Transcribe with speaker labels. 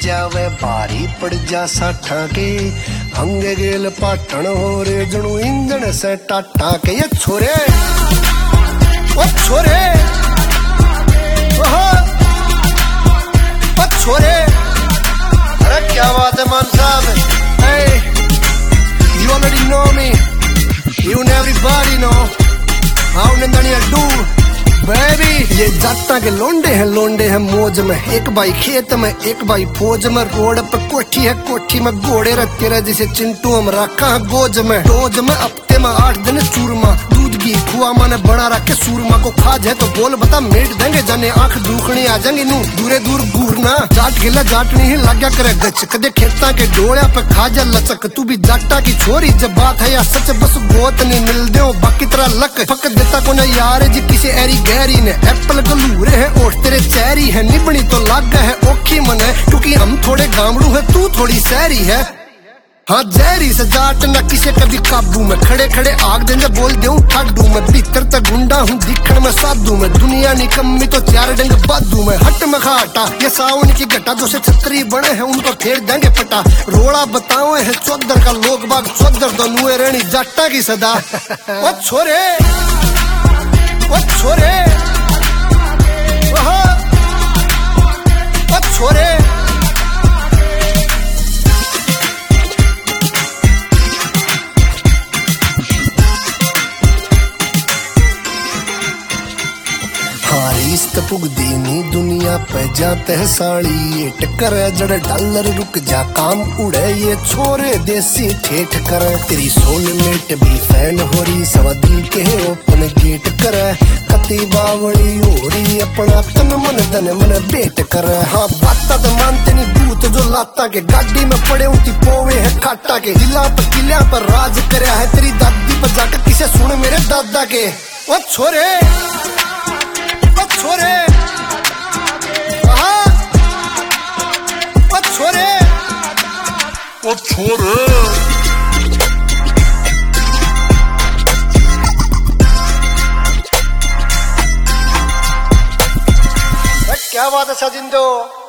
Speaker 1: जावे भारी पड़ जा साठा के हंगे गेल पाटन हो रे जणू इंजन से टाटा के ये छोरे ओ छोरे ओ छोरे अरे क्या बात है मान साहब hey you already know me you and everybody know how नंदनिया do बेबी ये जाटा के लोंडे हैं मौज में एक भाई खेत में एक भाई फौज में रोड पे कोठी है कोठी में घोड़े रखते रहे जिसे चिंटू हम रखा है गोज में रोज में हफ्ते में 8 दिन चूरमा दूध घी खुआ माने बना रखे सूरमा को खा जाए तो बोल बता मेट देंगे जाने आंख दुखनी आ जाएंगे नू दूरे दूर घूरना जाट गिला जाटनी ही लग्या करे गच कदे खेता के डोलिया पे खा जा लचक तू भी जाटा की छोरी जब बात है या सच बस गोत नहीं मिल दे बाकी तरह लक फक देता को ना यार जी किसी एरी गहरी ने एप्पल गलूरे है और तेरे चेरी है निबनी तो लाग है ओखी मन है क्योंकि हम थोड़े गामड़ू है तू थोड़ी सहरी है हाँ जहरी से जाट न किसे कभी काबू में खड़े खड़े आग देंगे बोल दूं ठाडू मैं भीतर तक गुंडा हूँ दिखण में साधु मैं दुनिया निकम्मी तो 4 डंग बादू मैं हट में खाटा ये सावन की घटा जो से छतरी बने हैं उनको फेर देंगे पटा रोड़ा बताओ है चौधर का लोग बाग चौधर तो नुए रहनी जाटा की सदा ओ छोरे ओ छोरे ओ छोरे पुगदी नी दुनिया पे जाते है साड़ी ये टक्कर जड़ डॉलर रुक जा काम उड़े ये छोरे देसी ठेठ कर तेरी सोलमेट भी फैन हो रही सवा दिल के ओपन गेट कर कती बावड़ी हो रही अपना तन मन धन मन बेट कर हाँ बाता तो मानते नहीं भूत जो लाता के गाड़ी में पड़े उठी पोवे है काटा के दिला पर किलिया पर राज करया है तेरी दादी पर जाकर किसे सुन मेरे दादा के ओ छोरे छोरे ओ छोरे ओ छोरे क्या बात है सजिंदो।